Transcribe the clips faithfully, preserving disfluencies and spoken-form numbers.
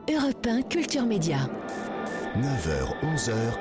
Europe un Culture Média. neuf heures, onze heures.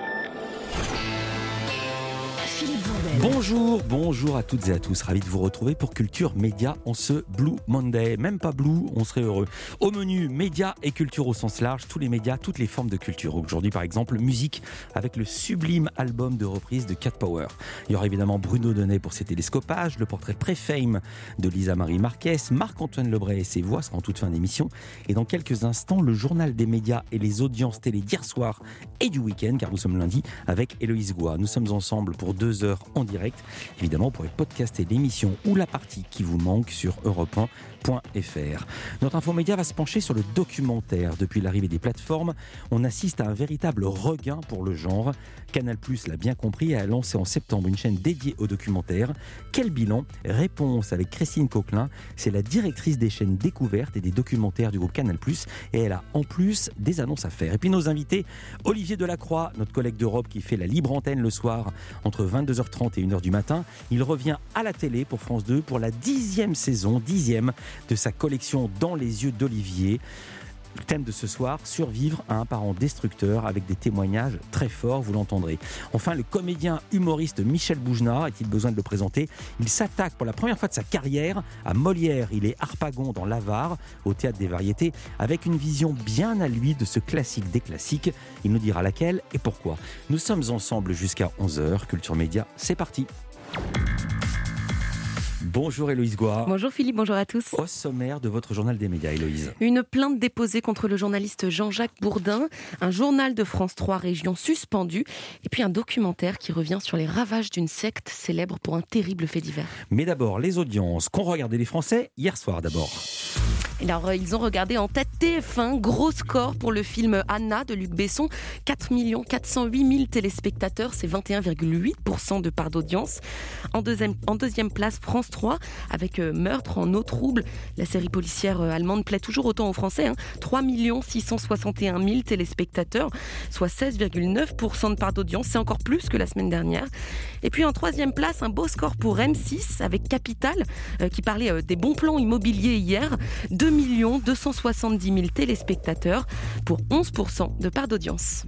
Philippe Vandel. Bonjour, bonjour à toutes et à tous. Ravi de vous retrouver pour Culture Média en ce Blue Monday. Même pas Blue, on serait heureux. Au menu, médias et culture au sens large, tous les médias, toutes les formes de culture. Aujourd'hui, par exemple, musique avec le sublime album de reprise de Cat Power. Il y aura évidemment Bruno Donnet pour ses télescopages, le portrait pré-fame de Lisa Marie Marquez, Marc-Antoine Lebray et ses voix, sera en toute fin d'émission. Et dans quelques instants, le journal des médias et les audiences télé d'hier soir et du week-end, car nous sommes lundi, avec Héloïse Goua. Nous sommes ensemble pour deux heures en direct. Évidemment, vous pourrez podcaster l'émission ou la partie qui vous manque sur europe un point f r. Notre infomédia va se pencher sur le documentaire. Depuis l'arrivée des plateformes, on assiste à un véritable regain pour le genre. Canal+ l'a bien compris et a lancé en septembre une chaîne dédiée au documentaire. Quel bilan ? Réponse avec Christine Coquelin. C'est la directrice des chaînes découvertes et des documentaires du groupe Canal+, et elle a en plus des annonces à faire. Et puis nos invités, Olivier Delacroix, notre collègue d'Europe qui fait la libre antenne le soir entre vingt-deux heures trente et une heure du matin. Il revient à la télé pour France deux pour la dixième saison, dixième de sa collection Dans les yeux d'Olivier. Le thème de ce soir, survivre à un parent destructeur, avec des témoignages très forts, vous l'entendrez. Enfin, le comédien humoriste Michel Bougenat, a-t-il besoin de le présenter ? Il s'attaque pour la première fois de sa carrière à Molière. Il est Harpagon dans l'Avare, au Théâtre des Variétés, avec une vision bien à lui de ce classique des classiques. Il nous dira laquelle et pourquoi. Nous sommes ensemble jusqu'à onze heures. Culture Média, c'est parti. Bonjour Héloïse Goua. Bonjour Philippe, bonjour à tous. Au sommaire de votre journal des médias, Héloïse. Une plainte déposée contre le journaliste Jean-Jacques Bourdin, un journal de France trois région suspendu, et puis un documentaire qui revient sur les ravages d'une secte célèbre pour un terrible fait divers. Mais d'abord, les audiences qu'ont regardé les Français hier soir d'abord. Alors, ils ont regardé en tête T F un, gros score pour le film Anna de Luc Besson, quatre millions quatre cent huit mille téléspectateurs, c'est vingt et un virgule huit pour cent de part d'audience. En deuxième, en deuxième place, France trois, avec euh, Meurtre en eau trouble. La série policière euh, allemande plaît toujours autant aux Français, hein, trois millions six cent soixante et un mille téléspectateurs, soit seize virgule neuf pour cent de part d'audience, c'est encore plus que la semaine dernière. Et puis en troisième place, un beau score pour M six, avec Capital, euh, qui parlait euh, des bons plans immobiliers hier, deux millions deux cent soixante-dix mille téléspectateurs pour onze pour cent de part d'audience.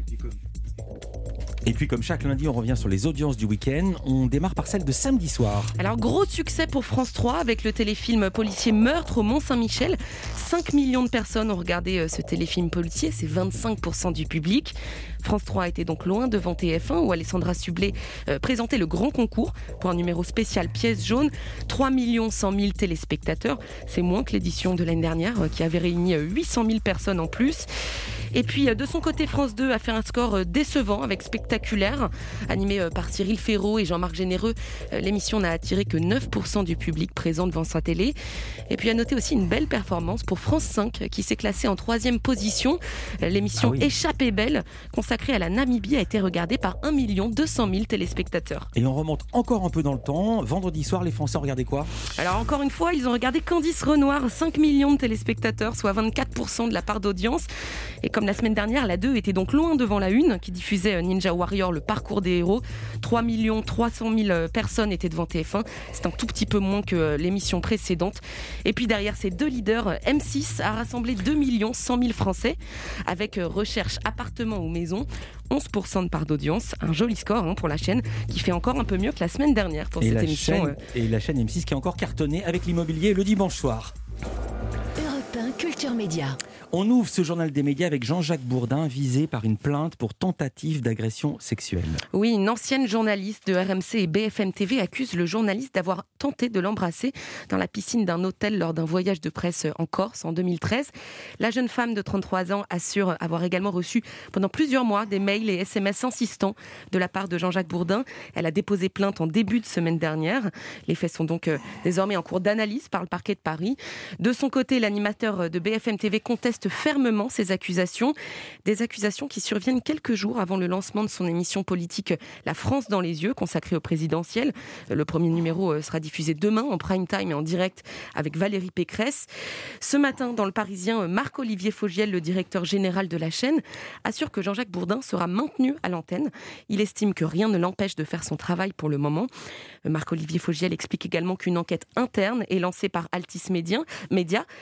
Et puis comme chaque lundi, on revient sur les audiences du week-end. On démarre par celle de samedi soir. Alors gros succès pour France trois avec le téléfilm policier Meurtre au Mont-Saint-Michel. cinq millions de personnes ont regardé ce téléfilm policier, c'est vingt-cinq pour cent du public. France trois était donc loin devant T F un où Alessandra Sublet euh, présentait le grand concours pour un numéro spécial pièce jaune. trois millions cent mille téléspectateurs, c'est moins que l'édition de l'année dernière euh, qui avait réuni euh, huit cent mille personnes en plus. Et puis de son côté, France deux a fait un score décevant avec Spectaculaire, animé par Cyril Ferraud et Jean-Marc Généreux. L'émission n'a attiré que neuf pour cent du public présent devant sa télé. Et puis à noter aussi une belle performance pour France cinq qui s'est classée en troisième position. L'émission ah oui. Échappée belle, consacrée à la Namibie, a été regardée par un million deux cent mille téléspectateurs. Et on remonte encore un peu dans le temps. Vendredi soir, les Français ont regardé quoi ? Alors encore une fois, ils ont regardé Candice Renoir, cinq millions de téléspectateurs, soit vingt-quatre pour cent de la part d'audience. Et comme la semaine dernière, la deux était donc loin devant la une, qui diffusait Ninja Warrior, le parcours des héros. trois millions trois cent mille personnes étaient devant T F un. C'est un tout petit peu moins que l'émission précédente. Et puis derrière ces deux leaders, M six a rassemblé deux millions cent mille Français avec recherche appartement ou maison. onze pour cent de part d'audience, un joli score hein, pour la chaîne qui fait encore un peu mieux que la semaine dernière pour et cette la émission. Chaîne, euh... Et la chaîne M six qui a encore cartonné avec l'immobilier le dimanche soir. Europe un Culture Média. On ouvre ce journal des médias avec Jean-Jacques Bourdin, visé par une plainte pour tentative d'agression sexuelle. Oui, une ancienne journaliste de R M C et B F M T V accuse le journaliste d'avoir tenté de l'embrasser dans la piscine d'un hôtel lors d'un voyage de presse en Corse en deux mille treize. La jeune femme de trente-trois ans assure avoir également reçu pendant plusieurs mois des mails et S M S insistants de la part de Jean-Jacques Bourdin. Elle a déposé plainte en début de semaine dernière. Les faits sont donc désormais en cours d'analyse par le parquet de Paris. De son côté, l'animateur de B F M T V conteste fermement ces accusations. Des accusations qui surviennent quelques jours avant le lancement de son émission politique La France dans les yeux, consacrée au présidentiel. Le premier numéro sera diffusé demain en prime time et en direct avec Valérie Pécresse. Ce matin, dans Le Parisien, Marc-Olivier Fogiel, le directeur général de la chaîne, assure que Jean-Jacques Bourdin sera maintenu à l'antenne. Il estime que rien ne l'empêche de faire son travail pour le moment. Marc-Olivier Fogiel explique également qu'une enquête interne est lancée par Altis Média, Média, propriétaire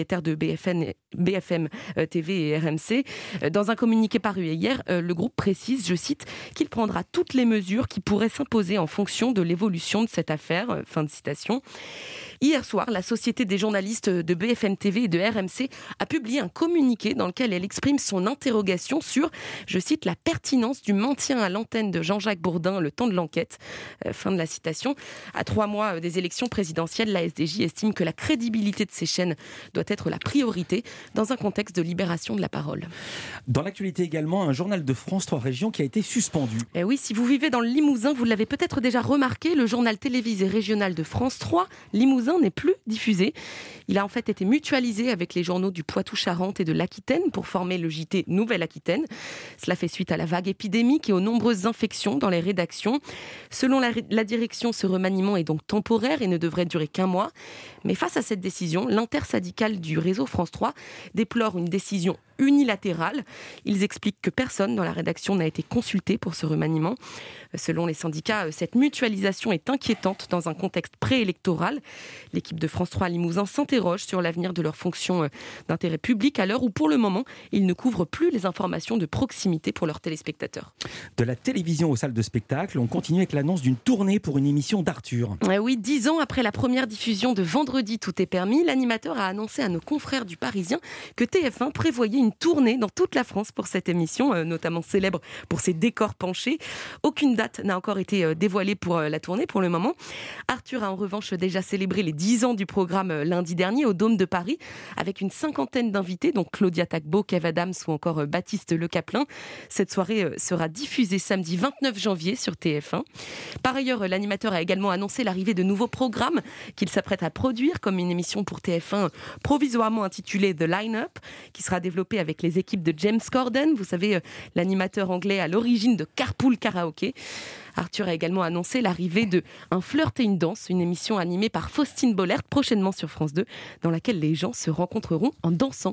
propriétaires de B F M, B F M T V et R M C. Dans un communiqué paru hier, le groupe précise, je cite, qu'il prendra toutes les mesures qui pourraient s'imposer en fonction de l'évolution de cette affaire. Fin de citation. Hier soir, la Société des journalistes de B F M T V et de R M C a publié un communiqué dans lequel elle exprime son interrogation sur, je cite, la pertinence du maintien à l'antenne de Jean-Jacques Bourdin le temps de l'enquête. Euh, fin de la citation. À trois mois des élections présidentielles, la S D J estime que la crédibilité de ces chaînes doit être la priorité dans un contexte de libération de la parole. Dans l'actualité également, un journal de France trois Régions qui a été suspendu. Eh oui, si vous vivez dans le Limousin, vous l'avez peut-être déjà remarqué, le journal télévisé régional de France trois, Limousin, n'est plus diffusé. Il a en fait été mutualisé avec les journaux du Poitou-Charentes et de l'Aquitaine pour former le J T Nouvelle-Aquitaine. Cela fait suite à la vague épidémique et aux nombreuses infections dans les rédactions. Selon la, la direction, ce remaniement est donc temporaire et ne devrait durer qu'un mois. Mais face à cette décision, l'intersyndicale du réseau France trois déplore une décision unilatérale. Ils expliquent que personne dans la rédaction n'a été consulté pour ce remaniement. Selon les syndicats, cette mutualisation est inquiétante dans un contexte préélectoral. L'équipe de France trois Limousin s'interroge sur l'avenir de leurs fonctions d'intérêt public à l'heure où, pour le moment, ils ne couvrent plus les informations de proximité pour leurs téléspectateurs. De la télévision aux salles de spectacle, on continue avec l'annonce d'une tournée pour une émission d'Arthur. Eh oui, dix ans après la première diffusion de Vendredi, tout est permis, l'animateur a annoncé à nos confrères du Parisien que T F un prévoyait une tournée dans toute la France pour cette émission, notamment célèbre pour ses décors penchés. Aucune date n'a encore été dévoilée pour la tournée pour le moment. Arthur a en revanche déjà célébré les dix ans du programme lundi dernier au Dôme de Paris avec une cinquantaine d'invités, dont Claudia Tagbo, Kev Adams ou encore Baptiste Le Caplin. Cette soirée sera diffusée samedi vingt-neuf janvier sur T F un. Par ailleurs, l'animateur a également annoncé l'arrivée de nouveaux programmes qu'il s'apprête à produire, comme une émission pour T F un provisoirement intitulée The Line-Up, qui sera développée avec les équipes de James Corden, vous savez, l'animateur anglais à l'origine de Carpool Karaoke. Arthur a également annoncé l'arrivée de Un flirt et une danse, une émission animée par Faustine Bollert, prochainement sur France deux, dans laquelle les gens se rencontreront en dansant.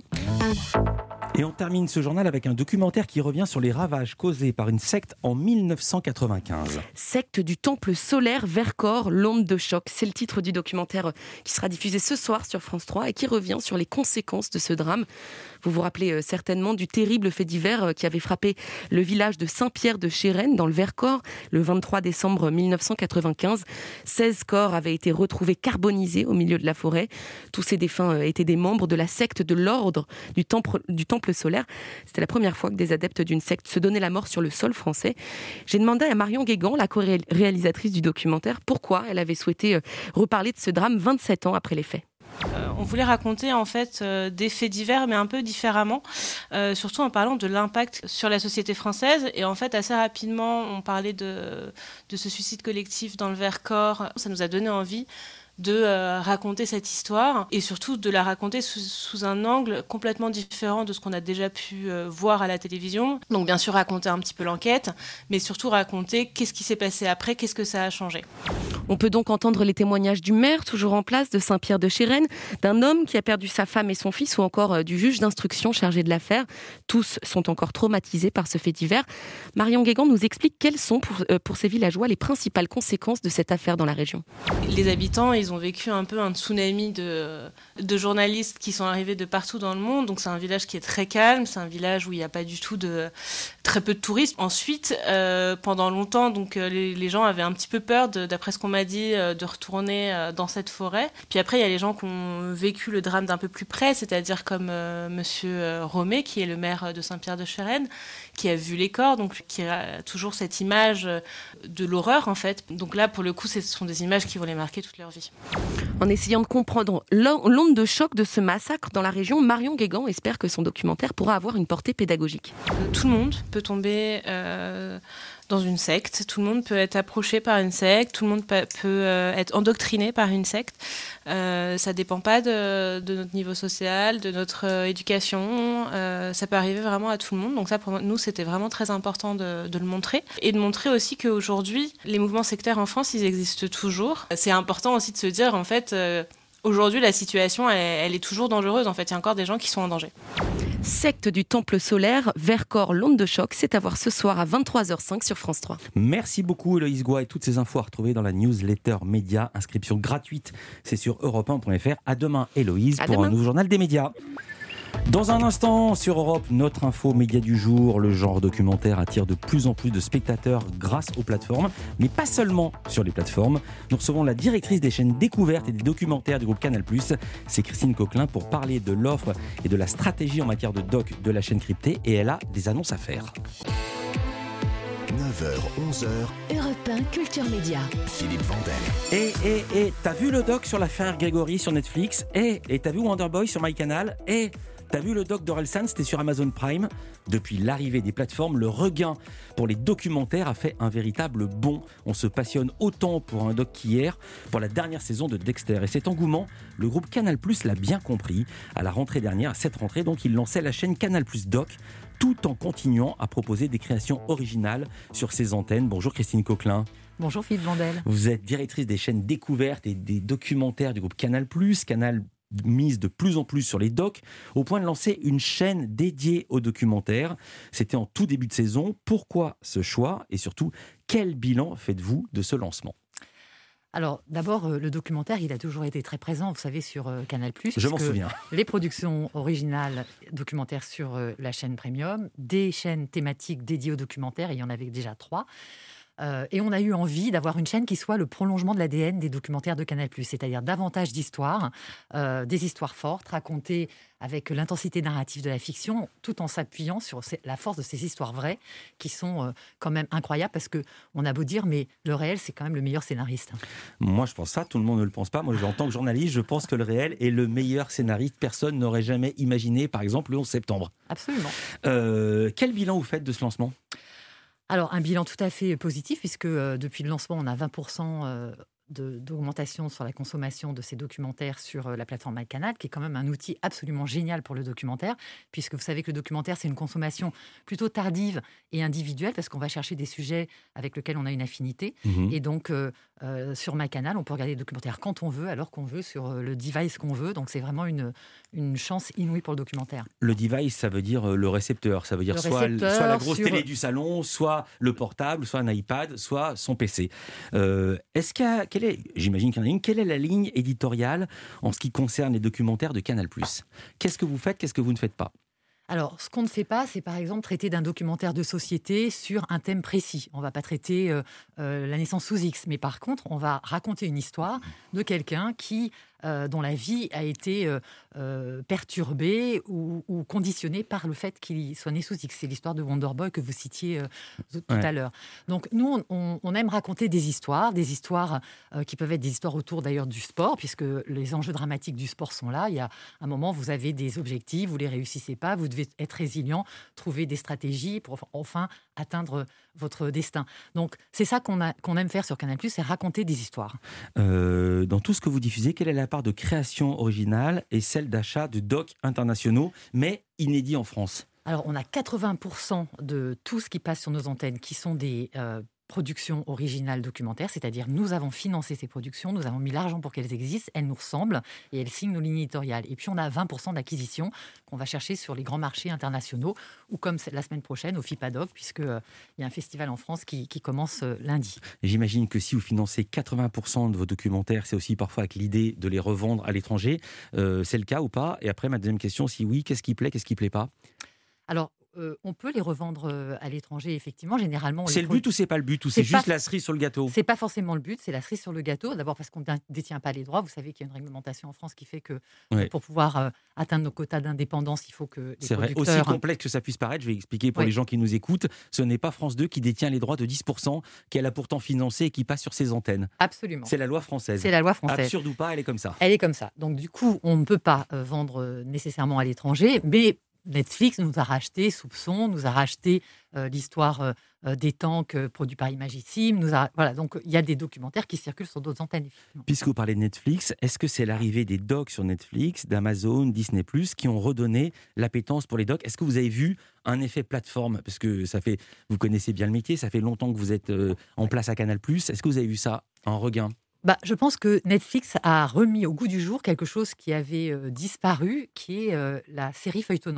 Et on termine ce journal avec un documentaire qui revient sur les ravages causés par une secte en mille neuf cent quatre-vingt-quinze. Secte du temple solaire Vercors, l'onde de choc. C'est le titre du documentaire qui sera diffusé ce soir sur France trois et qui revient sur les conséquences de ce drame. Vous vous rappelez certainement du terrible fait divers qui avait frappé le village de Saint-Pierre de Chérennes dans le Vercors le vingt-trois décembre mille neuf cent quatre-vingt-quinze. seize corps avaient été retrouvés carbonisés au milieu de la forêt. Tous ces défunts étaient des membres de la secte de l'ordre du temple, du temple solaire. C'était la première fois que des adeptes d'une secte se donnaient la mort sur le sol français. J'ai demandé à Marion Guégan, la co-réalisatrice du documentaire, pourquoi elle avait souhaité reparler de ce drame vingt-sept ans après les faits. Euh, on voulait raconter en fait euh, des faits divers, mais un peu différemment, euh, surtout en parlant de l'impact sur la société française. Et en fait, assez rapidement, on parlait de, de ce suicide collectif dans le Vercors. Ça nous a donné envie de euh, raconter cette histoire et surtout de la raconter sous, sous un angle complètement différent de ce qu'on a déjà pu euh, voir à la télévision. Donc bien sûr raconter un petit peu l'enquête, mais surtout raconter qu'est-ce qui s'est passé après, qu'est-ce que ça a changé. On peut donc entendre les témoignages du maire, toujours en place, de Saint-Pierre de Chérennes, d'un homme qui a perdu sa femme et son fils, ou encore euh, du juge d'instruction chargé de l'affaire. Tous sont encore traumatisés par ce fait divers. Marion Guégan nous explique quelles sont pour, euh, pour ces villageois les principales conséquences de cette affaire dans la région. Les habitants, ils ont vécu un peu un tsunami de, de journalistes qui sont arrivés de partout dans le monde. Donc c'est un village qui est très calme, c'est un village où il n'y a pas du tout de très peu de touristes. Ensuite, euh, pendant longtemps, donc euh, les, les gens avaient un petit peu peur, de, d'après ce qu'on m'a dit, euh, de retourner euh, dans cette forêt. Puis après, il y a les gens qui ont vécu le drame d'un peu plus près, c'est-à-dire comme euh, Monsieur Romé, qui est le maire de Saint-Pierre-de-Chérennes, qui a vu les corps, donc qui a toujours cette image de l'horreur en fait. Donc là, pour le coup, ce sont des images qui vont les marquer toute leur vie. En essayant de comprendre l'onde de choc de ce massacre dans la région, Marion Guégan espère que son documentaire pourra avoir une portée pédagogique. Tout le monde peut tomber euh, dans une secte, tout le monde peut être approché par une secte, tout le monde peut, peut euh, être endoctriné par une secte. Euh, ça ne dépend pas de, de notre niveau social, de notre euh, éducation. Euh, ça peut arriver vraiment à tout le monde. Donc ça, pour nous, c'était vraiment très important de, de le montrer. Et de montrer aussi qu'aujourd'hui, les mouvements sectaires en France, ils existent toujours. C'est important aussi de se dire, en fait, euh, aujourd'hui, la situation, elle, elle est toujours dangereuse. En fait, il y a encore des gens qui sont en danger. Secte du Temple solaire, Vercors, l'onde de choc, c'est à voir ce soir à vingt-trois heures cinq sur France trois. Merci beaucoup Héloïse Goua et toutes ces infos à retrouver dans la newsletter Média. Inscription gratuite, c'est sur europe un point f r. À demain Héloïse à pour demain. un nouveau journal des médias. Dans un instant, sur Europe, notre info média du jour. Le genre documentaire attire de plus en plus de spectateurs grâce aux plateformes, mais pas seulement sur les plateformes. Nous recevons la directrice des chaînes découvertes et des documentaires du groupe Canal plus. C'est Christine Coquelin pour parler de l'offre et de la stratégie en matière de doc de la chaîne cryptée. Et elle a des annonces à faire. neuf heures, onze heures, Europe un Culture Média. Philippe Vandel. Et, et, et, t'as vu le doc sur l'affaire Grégory sur Netflix? Et, et t'as vu Wonderboy sur MyCanal? Et t'as vu le doc d'Orelsan, c'était sur Amazon Prime? Depuis l'arrivée des plateformes, le regain pour les documentaires a fait un véritable bond. On se passionne autant pour un doc qu'hier, pour la dernière saison de Dexter. Et cet engouement, le groupe Canal plus l'a bien compris. À la rentrée dernière, à cette rentrée, donc, il lançait la chaîne Canal plus Doc, tout en continuant à proposer des créations originales sur ses antennes. Bonjour Christine Coquelin. Bonjour Philippe Vandel. Vous êtes directrice des chaînes découvertes et des documentaires du groupe Canal plus. Canal mise de plus en plus sur les docs, au point de lancer une chaîne dédiée aux documentaires. C'était en tout début de saison. Pourquoi ce choix? Et surtout, quel bilan faites-vous de ce lancement? Alors, d'abord, euh, le documentaire, il a toujours été très présent, vous savez, sur euh, Canal plus. Je m'en souviens. Les productions originales documentaires sur euh, la chaîne Premium, des chaînes thématiques dédiées aux documentaires, il y en avait déjà trois. Euh, et on a eu envie d'avoir une chaîne qui soit le prolongement de l'A D N des documentaires de Canal plus, c'est-à-dire davantage d'histoires, euh, des histoires fortes, racontées avec l'intensité narrative de la fiction, tout en s'appuyant sur la force de ces histoires vraies, qui sont euh, quand même incroyables, parce qu'on a beau dire, mais le réel, c'est quand même le meilleur scénariste. Moi, je pense ça, tout le monde ne le pense pas. Moi, en tant que journaliste, je pense que le réel est le meilleur scénariste. Personne n'aurait jamais imaginé, par exemple, le onze septembre. Absolument. Euh, quel bilan vous faites de ce lancement ? Alors, un bilan tout à fait positif, puisque euh, depuis le lancement, on a vingt pour cent euh, de, d'augmentation sur la consommation de ces documentaires sur euh, la plateforme MyCanal, qui est quand même un outil absolument génial pour le documentaire, puisque vous savez que le documentaire, c'est une consommation plutôt tardive et individuelle, parce qu'on va chercher des sujets avec lesquels on a une affinité. Mmh. Et donc, euh, euh, sur MyCanal, on peut regarder des documentaires quand on veut, alors qu'on veut, sur euh, le device qu'on veut. Donc, c'est vraiment une, une chance inouïe pour le documentaire. Le device, ça veut dire le récepteur. Ça veut dire soit, soit la grosse sur... télé du salon, soit le portable, soit un iPad, soit son P C. Euh, est-ce qu'il y a, quelle est, j'imagine qu'il y en a une, quelle est la ligne éditoriale en ce qui concerne les documentaires de Canal plus? Qu'est-ce que vous faites, qu'est-ce que vous ne faites pas? Alors, ce qu'on ne fait pas, c'est par exemple traiter d'un documentaire de société sur un thème précis. On ne va pas traiter euh, euh, la naissance sous X, mais par contre, on va raconter une histoire de quelqu'un qui, euh, dont la vie a été euh, euh, perturbée ou, ou conditionnée par le fait qu'il soit né sous X. C'est l'histoire de Wonderboy que vous citiez euh, tout ouais. à l'heure. Donc, nous, on, on aime raconter des histoires, des histoires euh, qui peuvent être des histoires autour d'ailleurs du sport, puisque les enjeux dramatiques du sport sont là. Il y a un moment, vous avez des objectifs, vous ne les réussissez pas, vous devez être résilient, trouver des stratégies pour enfin atteindre votre destin. Donc, c'est ça qu'on, a, qu'on aime faire sur Canal plus, c'est raconter des histoires. Euh, dans tout ce que vous diffusez, quelle est la part de création originale et celle d'achat de docs internationaux, mais inédits en France? Alors, on a quatre-vingts pour cent de tout ce qui passe sur nos antennes qui sont des... Euh, productions originales documentaires, c'est-à-dire nous avons financé ces productions, nous avons mis l'argent pour qu'elles existent, elles nous ressemblent et elles signent nos lignes éditoriales. Et puis on a vingt pour cent d'acquisitions qu'on va chercher sur les grands marchés internationaux ou comme la semaine prochaine au FIPADOC, puisqu'il euh, y a un festival en France qui, qui commence euh, lundi. J'imagine que si vous financez quatre-vingts pour cent de vos documentaires, c'est aussi parfois avec l'idée de les revendre à l'étranger. Euh, c'est le cas ou pas? Et après, ma deuxième question, si oui, qu'est-ce qui plaît, qu'est-ce qui ne plaît pas? Alors, Euh, on peut les revendre euh, à l'étranger, effectivement. Généralement, c'est le but pro... ou c'est pas le but? Ou c'est, c'est juste pas... la cerise sur le gâteau? C'est pas forcément le but, c'est la cerise sur le gâteau. D'abord parce qu'on ne détient pas les droits. Vous savez qu'il y a une réglementation en France qui fait que ouais. pour pouvoir euh, atteindre nos quotas d'indépendance, il faut que les c'est producteurs... vrai, aussi complexe que ça puisse paraître, je vais expliquer pour ouais. les gens qui nous écoutent, ce n'est pas France deux qui détient les droits de dix pour cent qu'elle a pourtant financé et qui passe sur ses antennes. Absolument. C'est la loi française. C'est la loi française. Absurde ou pas, elle est comme ça. Elle est comme ça. Donc du coup, on ne peut pas euh, vendre nécessairement à l'étranger, mais... Netflix nous a racheté Soupçon, nous a racheté euh, l'histoire euh, des tanks euh, produits par Imagissime. Nous a, voilà, donc il y a des documentaires qui circulent sur d'autres antennes. Puisque vous parlez de Netflix, est-ce que c'est l'arrivée des docs sur Netflix, d'Amazon, Disney plus, qui ont redonné l'appétence pour les docs? Est-ce que vous avez vu un effet plateforme? Parce que ça fait, vous connaissez bien le métier, ça fait longtemps que vous êtes euh, en place à Canal plus. Est-ce que vous avez vu ça, un regain? Bah, je pense que Netflix a remis au goût du jour quelque chose qui avait euh, disparu, qui est euh, la série feuilletonnante.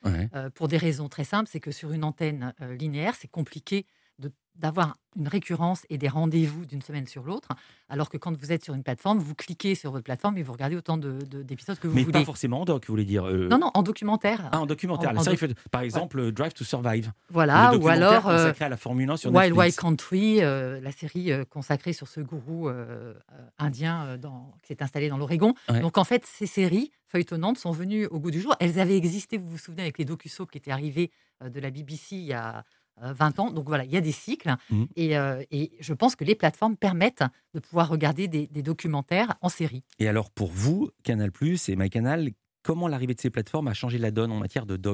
Ouais. euh, pour des raisons très simples. C'est que sur une antenne euh, linéaire, c'est compliqué de, d'avoir une récurrence et des rendez-vous d'une semaine sur l'autre, alors que quand vous êtes sur une plateforme, vous cliquez sur votre plateforme et vous regardez autant de, de, d'épisodes que vous Mais voulez. pas forcément en doc, vous voulez dire euh... Non, non, en documentaire. Ah, en documentaire. En- La en série doc- fait, par exemple, ouais. Drive to Survive. Voilà, le ou documentaire alors euh, consacré à la Formule un sur Wild Netflix. Wild Country, euh, la série euh, consacrée sur ce gourou euh, euh, indien euh, dans, qui s'est installé dans l'Oregon. Ouais. Donc en fait, ces séries feuilletonnantes sont venues au goût du jour. Elles avaient existé, vous vous souvenez, avec les docu-soaps qui étaient arrivés euh, de la B B C il y a euh, vingt ans. Donc voilà, il y a des cycles. Mmh. Et, euh, et je pense que les plateformes permettent de pouvoir regarder des, des documentaires en série. Et alors, pour vous, Canal+, et MyCanal, comment l'arrivée de ces plateformes a changé la donne en matière de doc ?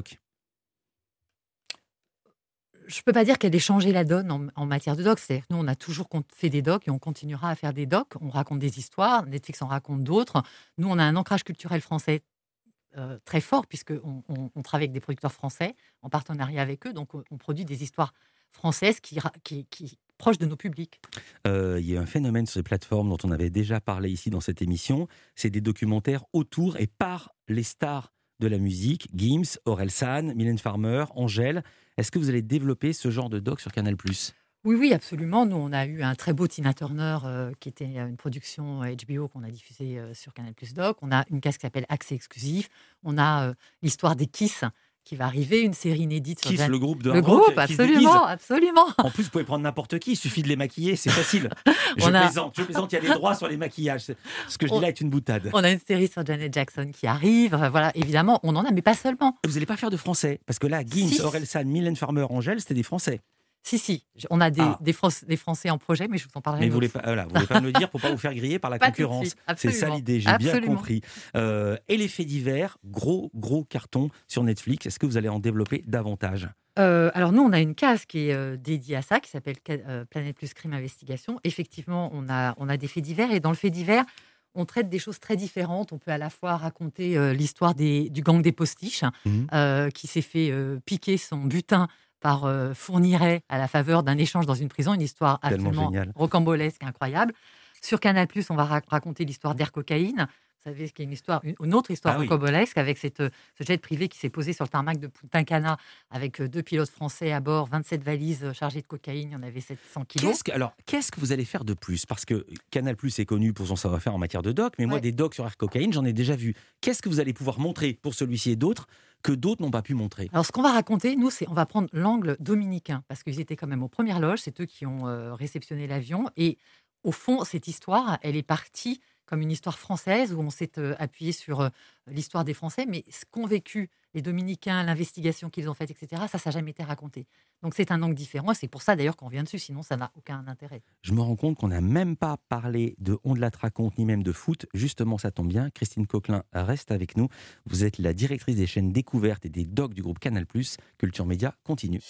Je ne peux pas dire qu'elle ait changé la donne en, en matière de docs. C'est-à-dire que nous, on a toujours con- fait des docs et on continuera à faire des docs. On raconte des histoires, Netflix en raconte d'autres. Nous, on a un ancrage culturel français euh, très fort, puisqu'on on, on travaille avec des producteurs français en partenariat avec eux. Donc, on, on produit des histoires françaises qui, ra- qui, qui proches de nos publics. Euh, il y a un phénomène sur ces plateformes dont on avait déjà parlé ici dans cette émission, c'est des documentaires autour et par les stars de la musique, Gims, Orelsan, Mylène Farmer, Angèle. Est-ce que vous allez développer ce genre de doc sur Canal+? Oui, oui, absolument. Nous, on a eu un très beau Tina Turner, euh, qui était une production H B O qu'on a diffusée euh, sur Canal+ Doc. On a une case qui s'appelle Accès exclusif. On a euh, l'histoire des Kiss qui va arriver, une série inédite. sur Kiss, Jan- le groupe de Le hard rock groupe, qui se déguise. absolument, absolument. En plus, vous pouvez prendre n'importe qui, il suffit de les maquiller, c'est facile. Je On a- plaisante, je plaisante, il y a des droits sur les maquillages. C'est- Ce que je dis On- là est une boutade. On a une série sur Janet Jackson qui arrive. Enfin, voilà, évidemment, on en a, mais pas seulement. Vous n'allez pas faire de français, parce que là, Gims, Si. Orelsan, Mylène Farmer, Angèle, c'était des français. Si, si, on a des, Ah. des, Fran- des Français en projet, mais je vous en parlerai. Mais une vous ne voulez autre pas, voilà, vous voulez pas me le dire pour pas vous faire griller par la Pas tout de concurrence. suite, C'est ça absolument. l'idée, j'ai bien Absolument. compris. Euh, et les faits divers, gros, gros carton sur Netflix. Est-ce que vous allez en développer davantage ? Euh, alors nous, on a une case qui est euh, dédiée à ça, qui s'appelle euh, Planète Plus Crime Investigation. Effectivement, on a, on a des faits divers, et dans le fait divers, on traite des choses très différentes. On peut à la fois raconter euh, l'histoire des, du gang des postiches, Mhm. euh, qui s'est fait euh, piquer son butin par euh, Fourniret à la faveur d'un échange dans une prison, une histoire Tellement absolument génial. rocambolesque, incroyable. Sur Canal+, on va ra- raconter l'histoire d'Air Cocaïne. Vous savez, qu'il y a une, histoire, une, une autre histoire Ah oui. rocambolesque avec cette, euh, ce jet privé qui s'est posé sur le tarmac de Punta Cana avec euh, deux pilotes français à bord, vingt-sept valises euh, chargées de cocaïne, il y en avait sept cents kilos. Qu'est-ce que, alors, qu'est-ce que vous allez faire de plus ? Parce que Canal+ est connu pour son savoir-faire en matière de doc, mais moi, Ouais. des docs sur Air Cocaïne, j'en ai déjà vu. Qu'est-ce que vous allez pouvoir montrer pour celui-ci et d'autres que d'autres n'ont pas pu montrer ? Alors, ce qu'on va raconter, nous, c'est on va prendre l'angle dominicain, parce qu'ils étaient quand même aux premières loges, c'est eux qui ont euh, réceptionné l'avion. Et au fond, cette histoire, elle est partie comme une histoire française, où on s'est euh, appuyé sur euh, l'histoire des Français, mais ce qu'ont vécu les Dominicains, l'investigation qu'ils ont faite, et cetera, ça, ça n'a jamais été raconté. Donc, c'est un angle différent, et c'est pour ça, d'ailleurs, qu'on revient dessus, sinon ça n'a aucun intérêt. Je me rends compte qu'on n'a même pas parlé de On de la raconte, ni même de foot. Justement, ça tombe bien. Christine Coquelin reste avec nous. Vous êtes la directrice des chaînes découvertes et des docs du groupe Canal+. Culture Média continue.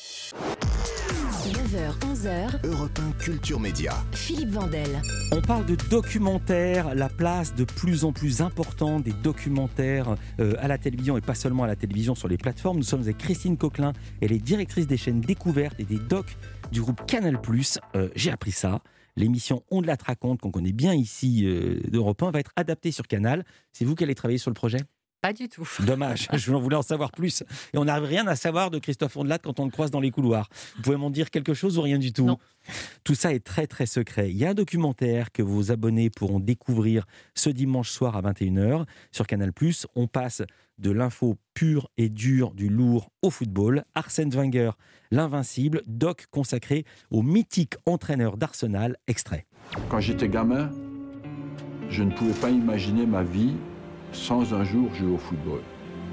neuf heures, onze heures, Europe un Culture Média. Philippe Vandel. On parle de documentaires, la place de plus en plus importante des documentaires euh, à la télévision et pas seulement à la télévision, sur les plateformes. Nous sommes avec Christine Coquelin, elle est directrice des chaînes découvertes et des docs du groupe Canal+. Euh, j'ai appris ça. L'émission On de la raconte, qu'on connaît bien ici euh, d'Europe un, va être adaptée sur Canal. C'est vous qui allez travailler sur le projet ? Pas du tout. Dommage, je voulais en savoir plus. Et on n'arrive rien à savoir de Christophe Ondelat quand on le croise dans les couloirs. Vous pouvez m'en dire quelque chose ou rien du tout ? Non. Tout ça est très très secret. Il y a un documentaire que vos abonnés pourront découvrir ce dimanche soir à vingt et une heures sur Canal+. On passe de l'info pure et dure, du lourd au football. Arsène Wenger, l'invincible, doc consacré au mythique entraîneur d'Arsenal, extrait. Quand j'étais gamin, je ne pouvais pas imaginer ma vie sans un jour jouer au football.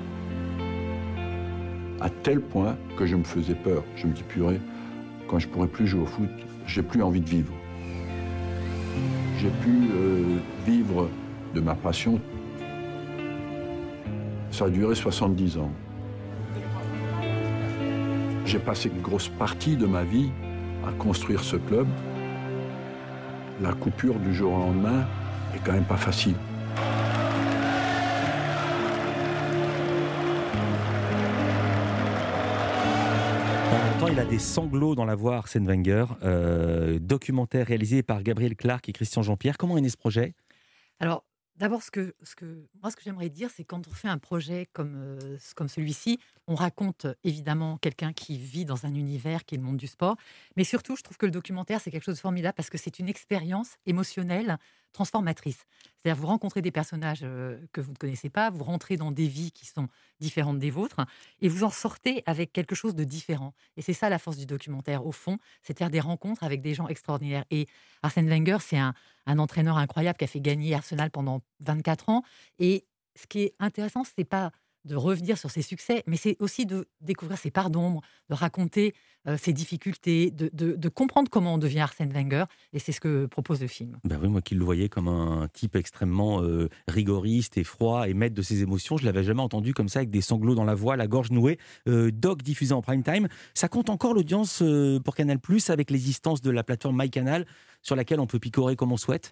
À tel point que je me faisais peur. Je me dis, purée, quand je pourrai plus jouer au foot, j'ai plus envie de vivre. J'ai pu euh, vivre de ma passion. Ça a duré soixante-dix ans. J'ai passé une grosse partie de ma vie à construire ce club. La coupure du jour au lendemain est quand même pas facile. En même temps, il a des sanglots dans la voix, Arsène Wenger. Euh, documentaire réalisé par Gabriel Clark et Christian Jean-Pierre. Comment est né ce projet ? Alors, D'abord, ce que, ce que, moi, ce que j'aimerais dire, c'est quand on fait un projet comme, euh, comme celui-ci, on raconte euh, évidemment quelqu'un qui vit dans un univers qui est le monde du sport. Mais surtout, je trouve que le documentaire, c'est quelque chose de formidable parce que c'est une expérience émotionnelle transformatrice. C'est-à-dire, vous rencontrez des personnages euh, que vous ne connaissez pas, vous rentrez dans des vies qui sont différentes des vôtres et vous en sortez avec quelque chose de différent. Et c'est ça la force du documentaire, au fond, c'est-à-dire des rencontres avec des gens extraordinaires. Et Arsène Wenger, c'est un, un entraîneur incroyable qui a fait gagner Arsenal pendant vingt-quatre ans. Et ce qui est intéressant, c'est pas de revenir sur ses succès, mais c'est aussi de découvrir ses parts d'ombre, de raconter euh, ses difficultés, de, de, de comprendre comment on devient Arsène Wenger. Et c'est ce que propose le film. Ben oui, moi qui le voyais comme un type extrêmement euh, rigoriste et froid et maître de ses émotions, je l'avais jamais entendu comme ça avec des sanglots dans la voix, la gorge nouée. Euh, Doc diffusé en prime time, ça compte encore l'audience euh, pour Canal+, avec l'existence de la plateforme MyCanal sur laquelle on peut picorer comme on souhaite.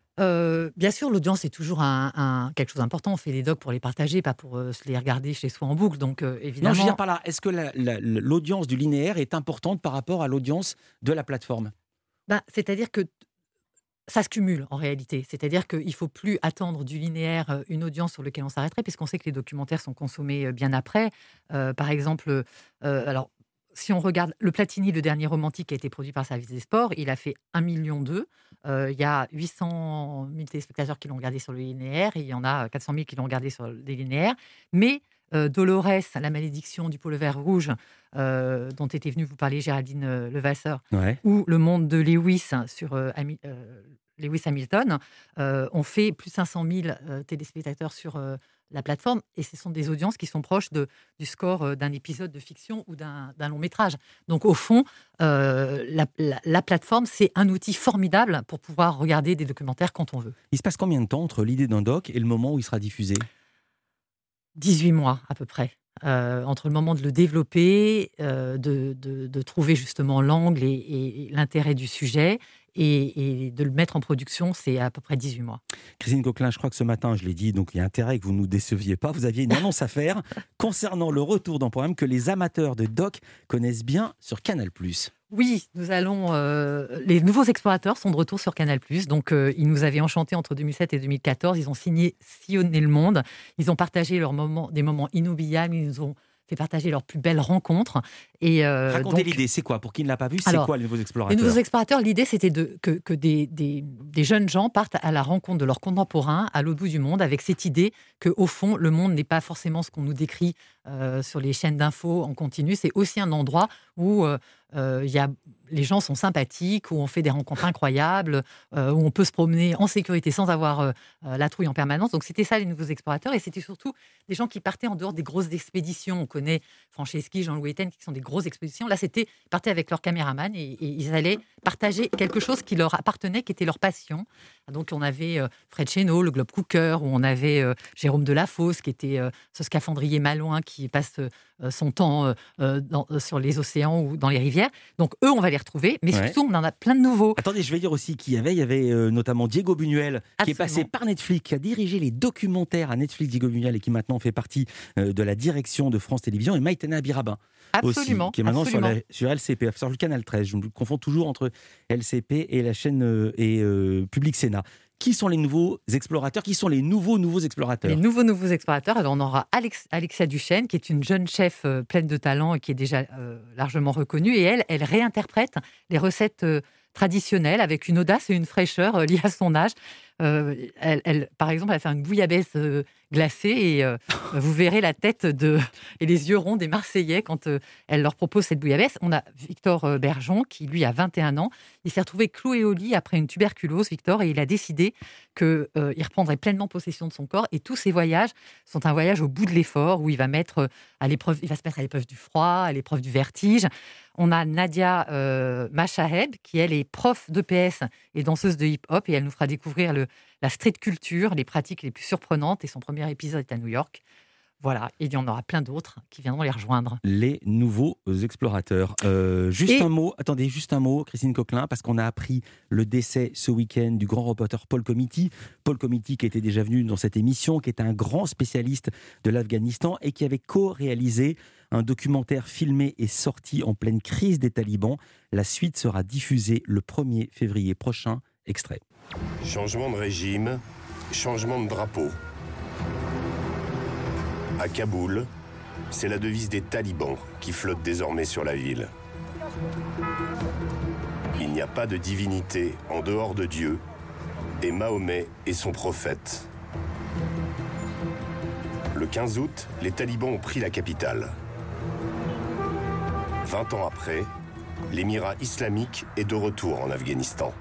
Euh, bien sûr, l'audience est toujours un, un- quelque chose d'important. On fait des docs pour les partager, pas pour euh, se les regarder chez soi en boucle. Donc, euh, Non, évidemment, je veux dire par là, est-ce que la- la- l'audience du linéaire est importante par rapport à l'audience de la plateforme ? bah, c'est-à-dire que ça se cumule en réalité. C'est-à-dire qu'il ne faut plus attendre du linéaire euh, une audience sur laquelle on s'arrêterait, puisqu'on sait que les documentaires sont consommés euh, bien après. Euh, par exemple, euh, alors, si on regarde le Platini, le dernier romantique qui a été produit par Service des Sports, il a fait un million deux. Euh, il y a huit cent mille téléspectateurs qui l'ont regardé sur le linéaire et il y en a quatre cent mille qui l'ont regardé sur les linéaires. Mais euh, Dolores, la malédiction du pôle vert rouge, euh, dont était venue vous parler Géraldine euh, Levasseur, Ouais. ou Le monde de Lewis sur euh, Ami- euh, Lewis Hamilton, euh, ont fait plus de cinq cent mille euh, téléspectateurs sur euh, la plateforme. Et ce sont des audiences qui sont proches de, du score euh, d'un épisode de fiction ou d'un d'un long métrage. Donc au fond, euh, la, la- la plateforme, c'est un outil formidable pour pouvoir regarder des documentaires quand on veut. Il se passe combien de temps entre l'idée d'un doc et le moment où il sera diffusé ? dix-huit mois à peu près. Euh, entre le moment de le développer, euh, de, de- de trouver justement l'angle et, et- et l'intérêt du sujet et, et de le mettre en production, c'est à peu près dix-huit mois. Christine Coquelin, je crois que ce matin, je l'ai dit, donc il y a intérêt que vous ne nous déceviez pas. Vous aviez une annonce à faire concernant le retour d'un programme que les amateurs de doc connaissent bien sur Canal+. Oui, nous allons. euh, les nouveaux explorateurs sont de retour sur Canal+. Donc, euh, ils nous avaient enchantés entre deux mille sept et deux mille quatorze. Ils ont signé sillonné le monde. Ils ont partagé leurs moments, des moments inoubliables. Ils nous ont fait partager leurs plus belles rencontres. Et euh, Racontez donc, l'idée, c'est quoi ? Pour qui ne l'a pas vu, c'est Alors, quoi les nouveaux les explorateurs ? nouveaux explorateurs, l'idée, c'était de, que, que des, des- des jeunes gens partent à la rencontre de leurs contemporains à l'autre bout du monde, avec cette idée qu'au fond, le monde n'est pas forcément ce qu'on nous décrit euh, sur les chaînes d'infos en continu. C'est aussi un endroit où euh, euh, il y a, les gens sont sympathiques, où on fait des rencontres incroyables, euh, où on peut se promener en sécurité sans avoir euh, euh, la trouille en permanence. Donc, c'était ça, les nouveaux explorateurs. Et c'était surtout des gens qui partaient en dehors des grosses expéditions. On connaît Franceschi, Jean-Louis Etienne, qui sont des grosses expéditions. Là, c'était ils partaient avec leur caméraman et, et ils allaient partager quelque chose qui leur appartenait, qui était leur passion. Donc, on avait euh, Fred Chénaud, le Globe Cooker, où on avait euh, Jérôme Delafosse, qui était euh, ce scaphandrier malouin qui passe euh, son temps euh, euh, dans- euh, sur les océans ou dans les rivières. Donc, eux, on va les retrouver, mais Ouais. surtout, on en a plein de nouveaux. Attendez, je vais dire aussi qui y avait. Il y avait euh, notamment Diego Buñuel, qui est passé Absolument. par Netflix, qui a dirigé les documentaires à Netflix, Diego Buñuel, et qui maintenant fait partie euh, de la direction de France Télévisions, et Maïtena Abirabin Absolument. aussi, qui est maintenant sur, absolument. la- sur L C P, sur le canal treize. Je me confonds toujours entre L C P et la chaîne euh, et euh, Public Sénat. Qui sont les nouveaux explorateurs ? Qui sont les nouveaux nouveaux explorateurs ? Les nouveaux nouveaux explorateurs, alors on aura Alex- Alexia Duchesne, qui est une jeune chef euh, pleine de talent et qui est déjà euh, largement reconnue. Et elle, elle réinterprète les recettes euh, traditionnelles avec une audace et une fraîcheur euh, liée à son âge. Euh, elle, elle- par exemple, elle fait une bouillabaisse euh, glacée et euh, vous verrez la tête de, et les yeux ronds des Marseillais quand euh, elle leur propose cette bouillabaisse. On a Victor euh, Bergeon, qui lui a vingt et un ans. Il s'est retrouvé cloué au lit après une tuberculose, Victor, et il a décidé qu'il reprendrait pleinement possession de son corps. Et tous ces voyages sont un voyage au bout de l'effort, où il va, mettre euh, à l'épreuve, il va se mettre à l'épreuve du froid, à l'épreuve du vertige. On a Nadia euh, Machaeb, qui elle est prof d'E P S et danseuse de hip-hop, et elle nous fera découvrir le, la street culture, les pratiques les plus surprenantes, et son premier épisode est à New York. Voilà, et il y en aura plein d'autres qui viendront les rejoindre. Les nouveaux explorateurs. Euh, juste Et- un mot, attendez, juste un mot, Christine Coquelin, parce qu'on a appris le décès ce week-end du grand reporter Paul Comiti. Paul Comiti qui était déjà venu dans cette émission, qui est un grand spécialiste de l'Afghanistan et qui avait co-réalisé un documentaire filmé et sorti en pleine crise des talibans. La suite sera diffusée le premier février prochain. Extrait. Changement de régime, Changement de drapeau. À Kaboul, c'est la devise des talibans qui flotte désormais sur la ville. Il n'y a pas de divinité en dehors de Dieu, et Mahomet est son prophète. Le quinze août, les talibans ont pris la capitale. Vingt ans après, l'émirat islamique est de retour en Afghanistan.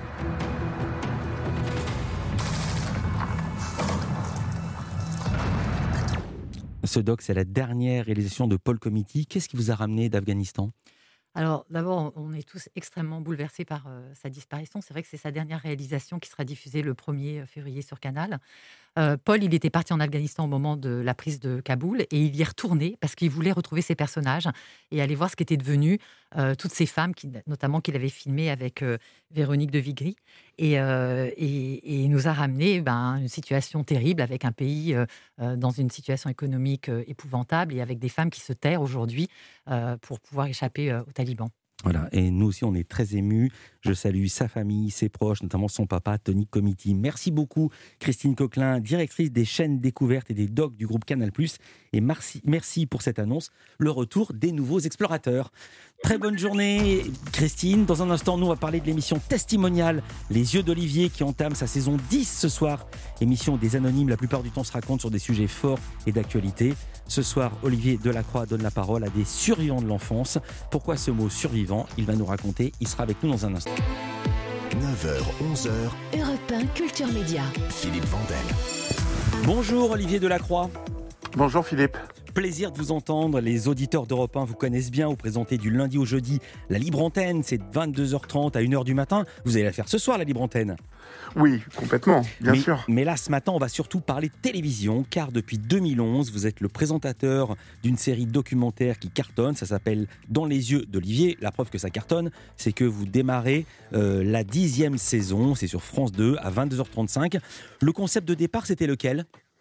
Ce doc, c'est la dernière réalisation de Paul Comiti. Qu'est-ce qui vous a ramené d'Afghanistan ? Alors, d'abord, on est tous extrêmement bouleversés par euh, sa disparition. C'est vrai que c'est sa dernière réalisation qui sera diffusée le premier février sur Canal. Euh, Paul, il était parti en Afghanistan au moment de la prise de Kaboul et il y est retourné parce qu'il voulait retrouver ses personnages et aller voir ce qu'étaient devenues euh, toutes ces femmes, qui, notamment qu'il avait filmées avec euh, Véronique de Vigry. Et, euh, et, et il nous a ramené ben, une situation terrible avec un pays euh, euh, dans une situation économique euh, épouvantable et avec des femmes qui se terrent aujourd'hui euh, pour pouvoir échapper euh, aux talibans. Voilà, et nous aussi, on est très émus. Je salue sa famille, ses proches, notamment son papa, Tony Comiti. Merci beaucoup, Christine Coquelin, directrice des chaînes découvertes et des docs du groupe Canal plus. Et merci, merci pour cette annonce, le retour des nouveaux explorateurs. Très bonne journée, Christine. Dans un instant, nous, on va parler de l'émission Testimonial, Les Yeux d'Olivier, qui entame sa saison dix ce soir. Émission des anonymes, la plupart du temps, se raconte sur des sujets forts et d'actualité. Ce soir, Olivier Delacroix donne la parole à des survivants de l'enfance. Pourquoi ce mot survivant ? Il va nous raconter. Il sera avec nous dans un instant. neuf heures, onze heures. Europe un Culture Média. Philippe Vandel. Bonjour Olivier Delacroix. Bonjour Philippe. Plaisir de vous entendre. Les auditeurs d'Europe un vous connaissent bien. Vous présentez du lundi au jeudi la Libre Antenne. C'est de vingt-deux heures trente à une heure du matin. Vous allez la faire ce soir, la Libre Antenne. Oui, complètement, bien mais, sûr. Mais là, ce matin, on va surtout parler de télévision, car depuis deux mille onze, vous êtes le présentateur d'une série documentaire qui cartonne. Ça s'appelle Dans les yeux d'Olivier. La preuve que ça cartonne, c'est que vous démarrez euh, la dixième saison. C'est sur France deux à vingt-deux heures trente-cinq. Le concept de départ, c'était lequel ?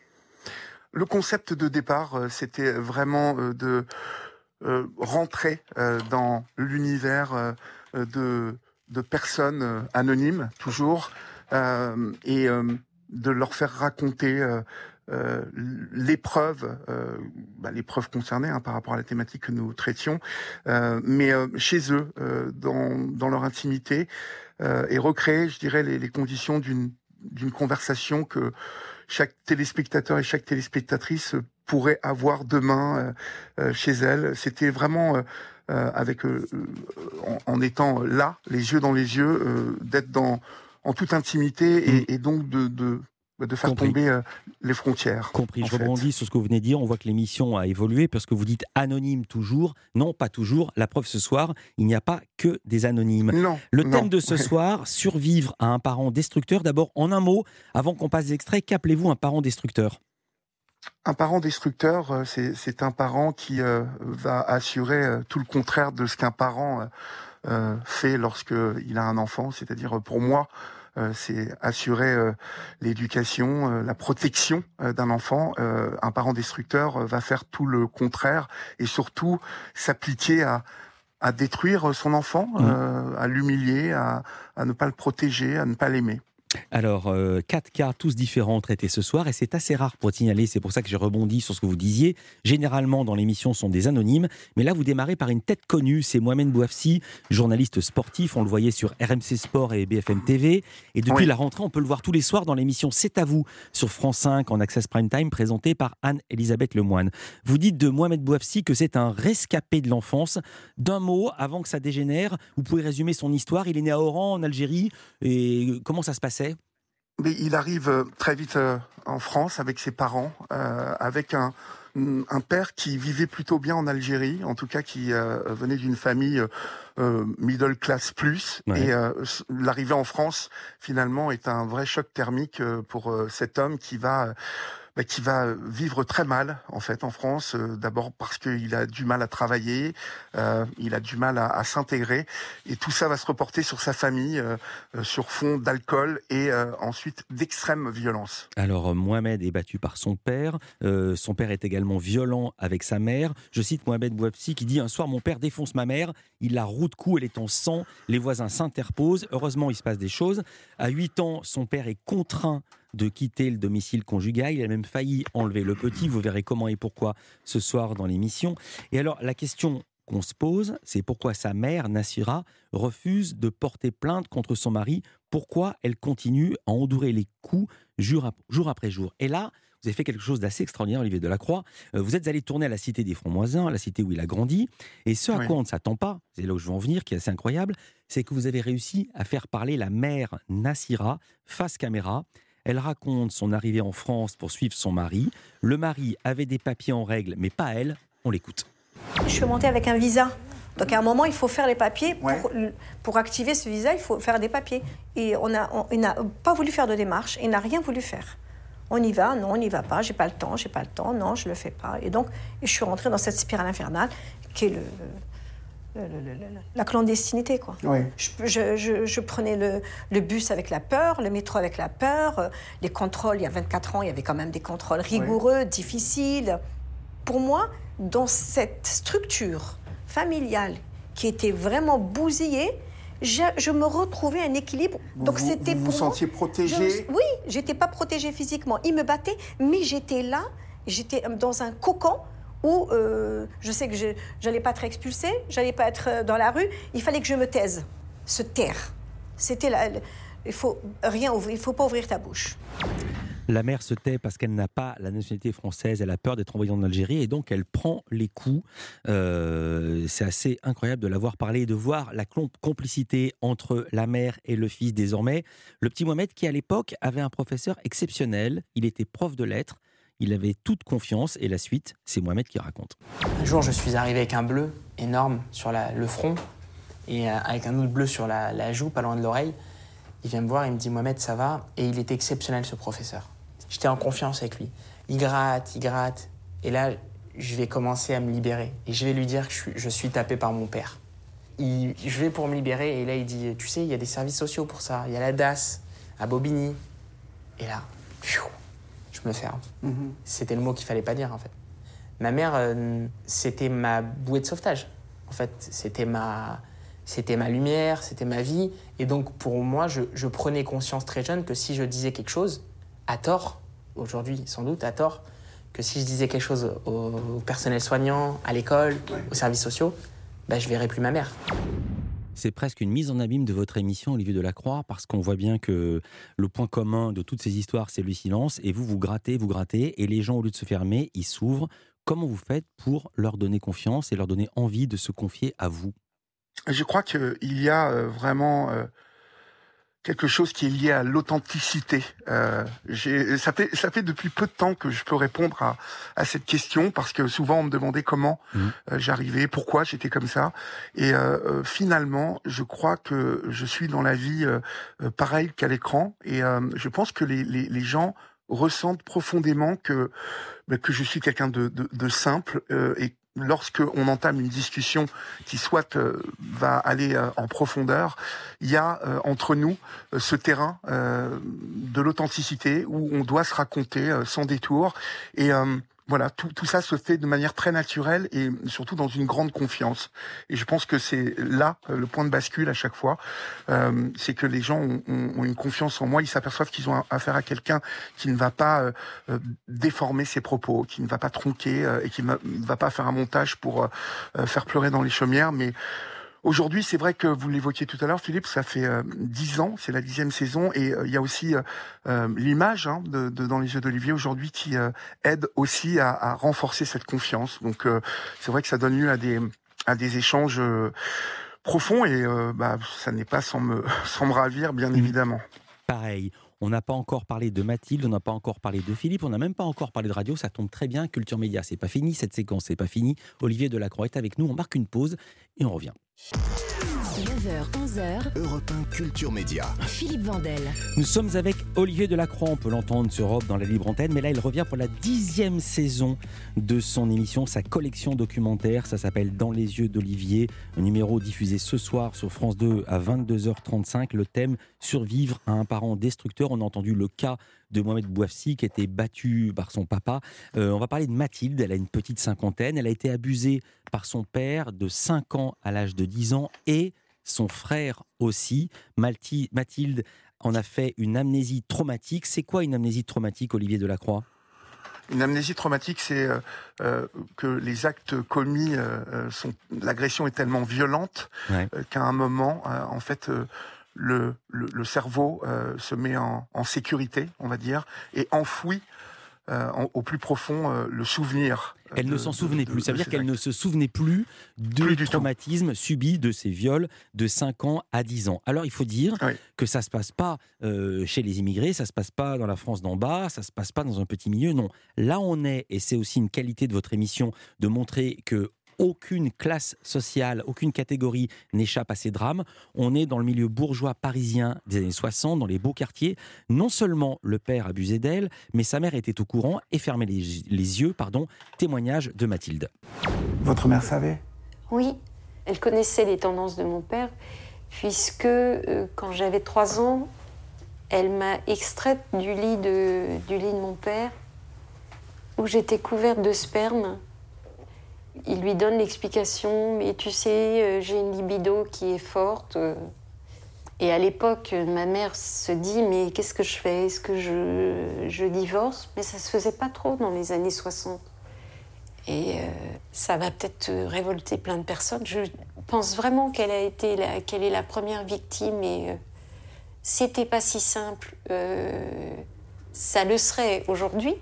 Le concept de départ, euh, c'était vraiment euh, de euh, rentrer euh, dans l'univers euh, de, de personnes euh, anonymes, toujours, euh, et euh, de leur faire raconter euh, euh, l'épreuve, euh, bah, l'épreuve concernée hein, par rapport à la thématique que nous traitions, euh, mais euh, chez eux, euh, dans, dans leur intimité, euh, et recréer, je dirais, les, les conditions d'une, d'une conversation que chaque téléspectateur et chaque téléspectatrice pourrait avoir demain euh, chez elle. C'était vraiment, euh, avec, euh, en, en étant là, les yeux dans les yeux, euh, d'être dans, en toute intimité et, mmh. et donc de, de, de faire Compris. tomber euh, les frontières. Compris. Je rebondis sur ce que vous venez de dire. On voit que l'émission a évolué parce que vous dites anonyme toujours. Non, pas toujours. La preuve ce soir, il n'y a pas que des anonymes. Non. Le non. thème de ce soir, survivre à un parent destructeur. D'abord, en un mot, avant qu'on passe l'extrait, qu'appelez-vous un parent destructeur ? Un parent destructeur, c'est, c'est un parent qui euh, va assurer euh, tout le contraire de ce qu'un parent euh, fait lorsqu'il a un enfant. C'est-à-dire, pour moi, Euh, c'est assurer euh, l'éducation, euh, la protection euh, d'un enfant. Euh, un parent destructeur euh, va faire tout le contraire et surtout s'appliquer à, à détruire son enfant, mmh. euh, à l'humilier, à, à ne pas le protéger, à ne pas l'aimer. Alors, euh, quatre cas tous différents traités ce soir, et c'est assez rare pour être signalé, c'est pour ça que j'ai rebondi sur ce que vous disiez. Généralement, dans l'émission, ce sont des anonymes, mais là, vous démarrez par une tête connue, c'est Mohamed Bouafsi, journaliste sportif, on le voyait sur R M C Sport et B F M T V, et depuis oui. la rentrée, on peut le voir tous les soirs dans l'émission C'est à vous, sur France cinq, en Access Prime Time, présentée par Anne-Elisabeth Lemoine. Vous dites de Mohamed Bouafsi que c'est un rescapé de l'enfance. D'un mot, avant que ça dégénère, vous pouvez résumer son histoire. Il est né à Oran, en Algérie, et comment ça se passait ? Mais il arrive très vite en France avec ses parents, euh, avec un, un père qui vivait plutôt bien en Algérie, en tout cas qui euh, venait d'une famille euh, middle class plus. Ouais. Et euh, l'arrivée en France, finalement, est un vrai choc thermique pour euh, cet homme qui va... Euh, Bah, qui va vivre très mal en fait en France, euh, d'abord parce qu'il a du mal à travailler, euh, il a du mal à, à s'intégrer, et tout ça va se reporter sur sa famille, euh, euh, sur fond d'alcool et euh, ensuite d'extrême violence. Alors Mohamed est battu par son père, euh, son père est également violent avec sa mère. Je cite Mohamed Bouafsi qui dit: un soir mon père défonce ma mère, il la roue de coups, elle est en sang, les voisins s'interposent, heureusement il se passe des choses. À huit ans, son père est contraint de quitter le domicile conjugal. Il a même failli enlever le petit. Vous verrez comment et pourquoi ce soir dans l'émission. Et alors, la question qu'on se pose, c'est pourquoi sa mère, Nassira, refuse de porter plainte contre son mari. Pourquoi elle continue à endurer les coups jour, ap- jour après jour. Et là, vous avez fait quelque chose d'assez extraordinaire, Olivier Delacroix. Euh, vous êtes allé tourner à la cité des Francs-Moisins, la cité où il a grandi. Et ce à Oui. quoi on ne s'attend pas, c'est là où je veux en venir, qui est assez incroyable, c'est que vous avez réussi à faire parler la mère Nassira face caméra. Elle raconte son arrivée en France pour suivre son mari. Le mari avait des papiers en règle, mais pas elle. On l'écoute. Je suis montée avec un visa. Donc à un moment, il faut faire les papiers. Pour, Ouais. pour activer ce visa, il faut faire des papiers. Et on n'a on, il n'a pas voulu faire de démarche. Il n'a rien voulu faire. On y va, non, on n'y va pas. J'ai pas le temps, j'ai pas le temps, non, je le fais pas. Et donc, je suis rentrée dans cette spirale infernale qui est le, le- le- le- le- la clandestinité, quoi. Ouais. Je, je- je- je prenais le, le bus avec la peur, le métro avec la peur, euh, les contrôles. Il y a vingt-quatre ans, il y avait quand même des contrôles rigoureux, difficiles. Pour moi, dans cette structure familiale qui était vraiment bousillée, je, je me retrouvais un équilibre. Vous Donc vous- c'était vous vous pour moi- sentiez protégée? Je me- Oui, j'étais pas protégée physiquement. Il me battait, mais j'étais là, j'étais dans un cocon où euh, je sais que je n'allais pas être expulsée, j'allais pas être euh, dans la rue. Il fallait que je me taise, se taire. C'était la, la- il faut rien ouvrir, il faut pas ouvrir ta bouche. La mère se tait parce qu'elle n'a pas la nationalité française, elle a peur d'être envoyée en Algérie et donc elle prend les coups. Euh, c'est assez incroyable de la voir parler et de voir la clom- complicité entre la mère et le fils désormais. Le petit Mohamed qui à l'époque avait un professeur exceptionnel, il était prof de lettres, il avait toute confiance et la suite, c'est Mohamed qui raconte. Un jour, je suis arrivé avec un bleu énorme sur la- le front et euh, avec un autre bleu sur la, la joue, pas loin de l'oreille. Il vient me voir, il me dit « Mohamed, ça va ?» Et il était exceptionnel, ce professeur. J'étais en confiance avec lui. Il gratte, il gratte. Et là, je vais commencer à me libérer. Et je vais lui dire que je suis, je suis tapé par mon père. Il- je vais pour me libérer et là, il dit « Tu sais, il y a des services sociaux pour ça. Il y a la D A S à Bobigny. » Et là, pfiou, je me ferme. C'était le mot qu'il fallait pas dire, en fait. Ma mère, euh, c'était ma bouée de sauvetage. En fait, c'était ma, c'était ma lumière, c'était ma vie. Et donc, pour moi, je, je prenais conscience très jeune que si je disais quelque chose, à tort, aujourd'hui sans doute à tort, que si je disais quelque chose au, au personnel soignant, à l'école, aux services sociaux, ben, je verrais plus ma mère. C'est presque une mise en abîme de votre émission, Olivier Delacroix, parce qu'on voit bien que le point commun de toutes ces histoires, c'est le silence, et vous, vous grattez, vous grattez, et les gens, au lieu de se fermer, ils s'ouvrent. Comment vous faites pour leur donner confiance et leur donner envie de se confier à vous ? Je crois qu'il y a euh, vraiment euh, quelque chose qui est lié à l'authenticité. Euh, j'ai, ça fait, ça fait depuis peu de temps que je peux répondre à, à cette question parce que souvent on me demandait comment Mmh. euh, j'arrivais, pourquoi j'étais comme ça. Et euh, euh, finalement, je crois que je suis dans la vie euh, euh, pareil qu'à l'écran. Et euh, je pense que les, les, les gens ressentent profondément que bah, que je suis quelqu'un de, de, de simple euh, et lorsque on entame une discussion qui soit euh, va aller euh, en profondeur, il y a euh, entre nous euh, ce terrain euh, de l'authenticité où on doit se raconter euh, sans détour et euh, voilà, tout, tout ça se fait de manière très naturelle et surtout dans une grande confiance. Et je pense que c'est là euh, le point de bascule à chaque fois. Euh, c'est que les gens ont, ont, ont une confiance en moi, ils s'aperçoivent qu'ils ont affaire à quelqu'un qui ne va pas euh, euh, déformer ses propos, qui ne va pas tronquer euh, et qui ne va pas faire un montage pour euh, faire pleurer dans les chaumières. Mais aujourd'hui, c'est vrai que vous l'évoquiez tout à l'heure, Philippe, ça fait euh, dix ans, c'est la dixième saison, et il euh, y a aussi euh, euh, l'image hein, de, de Dans les yeux d'Olivier aujourd'hui qui euh, aide aussi à, à renforcer cette confiance. Donc euh, c'est vrai que ça donne lieu à des à des échanges euh, profonds et euh, bah, ça n'est pas sans me sans me ravir, bien évidemment. Pareil. On n'a pas encore parlé de Mathilde, on n'a pas encore parlé de Philippe, on n'a même pas encore parlé de radio, ça tombe très bien. Culture Média, c'est pas fini, cette séquence, c'est pas fini. Olivier Delacroix est avec nous, on marque une pause et on revient. neuf heures onze heures, Europe un Culture Média. Philippe Vandel. Nous sommes avec Olivier Delacroix, on peut l'entendre sur Europe dans la libre antenne, mais là il revient pour la dixième saison de son émission, sa collection documentaire, ça s'appelle Dans les yeux d'Olivier, un numéro diffusé ce soir sur France deux à vingt-deux heures trente-cinq, le thème survivre à un parent destructeur. On a entendu le cas de Mohamed Bouafsi qui a été battu par son papa. Euh, on va parler de Mathilde, elle a une petite cinquantaine, elle a été abusée par son père de cinq ans à l'âge de dix ans et son frère aussi. Malti- Mathilde en a fait une amnésie traumatique. C'est quoi une amnésie traumatique, Olivier Delacroix ? Une amnésie traumatique, c'est euh, euh, que les actes commis, euh, sont, l'agression est tellement violente ouais. euh, qu'à un moment, euh, en fait, euh, le, le, le cerveau euh, se met en, en sécurité, on va dire, et enfouit euh, en, au plus profond euh, le souvenir. Elle de, ne s'en souvenait de, plus. de, Ça veut dire qu'elle actes. ne se souvenait plus du traumatisme subi de ces viols de cinq ans à dix ans. Alors il faut dire oui. que ça ne se passe pas euh, chez les immigrés, ça ne se passe pas dans la France d'en bas, ça ne se passe pas dans un petit milieu. Non, là on est, et c'est aussi une qualité de votre émission, de montrer que aucune classe sociale, aucune catégorie n'échappe à ces drames. On est dans le milieu bourgeois parisien des années soixante, dans les beaux quartiers. Non seulement le père abusait d'elle, mais sa mère était au courant et fermait les, les yeux. Pardon. Témoignage de Mathilde. Votre mère savait ? Oui, elle connaissait les tendances de mon père, puisque euh, quand j'avais trois ans, elle m'a extraite du lit de, du lit de mon père, où j'étais couverte de sperme. Il lui donne l'explication, mais tu sais, euh, j'ai une libido qui est forte. Euh. Et à l'époque, ma mère se dit, mais qu'est-ce que je fais ? Est-ce que je, je divorce ? Mais ça se faisait pas trop dans les années soixante. Et euh, ça va peut-être révolter plein de personnes. Je pense vraiment qu'elle a été la, qu'elle est la première victime et euh, c'était pas si simple. Euh, ça le serait aujourd'hui.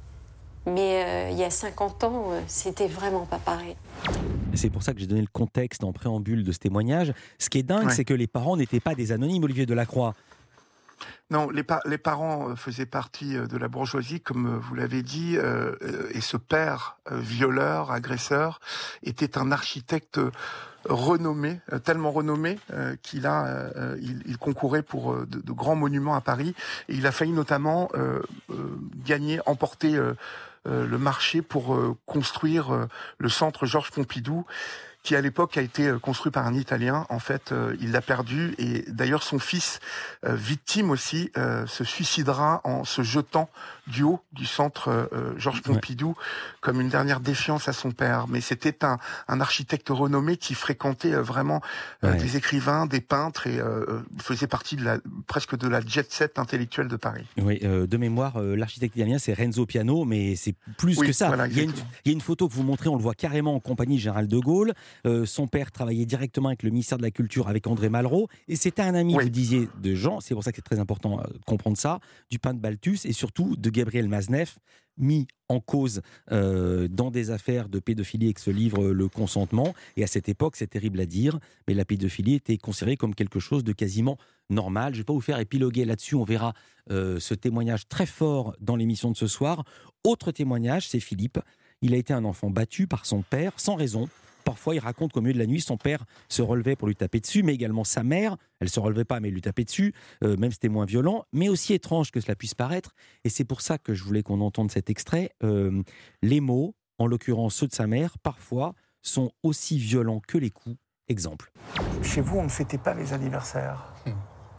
Mais euh, il y a cinquante ans, euh, c'était vraiment pas pareil. C'est pour ça que j'ai donné le contexte en préambule de ce témoignage. Ce qui est dingue, ouais. c'est que les parents n'étaient pas des anonymes, Olivier Delacroix. Non, les, pa- les parents faisaient partie de la bourgeoisie, comme vous l'avez dit, euh, et ce père euh, violeur, agresseur, était un architecte renommé, euh, tellement renommé euh, qu'il a, euh, il, il concourait pour euh, de, de grands monuments à Paris, et il a failli notamment euh, euh, gagner, emporter euh, euh, le marché pour euh, construire euh, le centre Georges Pompidou, qui à l'époque a été construit par un Italien. En fait, euh, il l'a perdu, et d'ailleurs son fils, euh, victime aussi, euh, se suicidera en se jetant du haut du centre euh, Georges Pompidou, ouais. comme une dernière défiance à son père. Mais c'était un, un architecte renommé qui fréquentait euh, vraiment euh, ouais. des écrivains, des peintres, et euh, faisait partie de la, presque de la jet-set intellectuelle de Paris. Oui, euh, de mémoire, euh, l'architecte italien, c'est Renzo Piano, mais c'est plus oui, que ça. Voilà, il, y a une, il y a une photo que vous montrez, on le voit carrément en compagnie de Général de Gaulle. Euh, son père travaillait directement avec le ministère de la Culture, avec André Malraux, et c'était un ami, oui. vous disiez, de Jean, c'est pour ça que c'est très important de comprendre ça, du peintre Balthus, et surtout de Gabriel Maznev, mis en cause euh, dans des affaires de pédophilie avec ce livre Le Consentement. Et à cette époque, c'est terrible à dire, mais la pédophilie était considérée comme quelque chose de quasiment normal. Je ne vais pas vous faire épiloguer là-dessus, on verra euh, ce témoignage très fort dans l'émission de ce soir. Autre témoignage, c'est Philippe. Il a été un enfant battu par son père, sans raison. Parfois, il raconte qu'au milieu de la nuit, son père se relevait pour lui taper dessus, mais également sa mère. Elle ne se relevait pas, mais elle lui tapait dessus, euh, même c'était moins violent, mais aussi étrange que cela puisse paraître. Et c'est pour ça que je voulais qu'on entende cet extrait. Euh, les mots, en l'occurrence ceux de sa mère, parfois, sont aussi violents que les coups. Exemple. Chez vous, on ne fêtait pas les anniversaires. Mmh.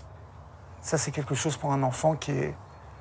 Ça, c'est quelque chose pour un enfant qui est,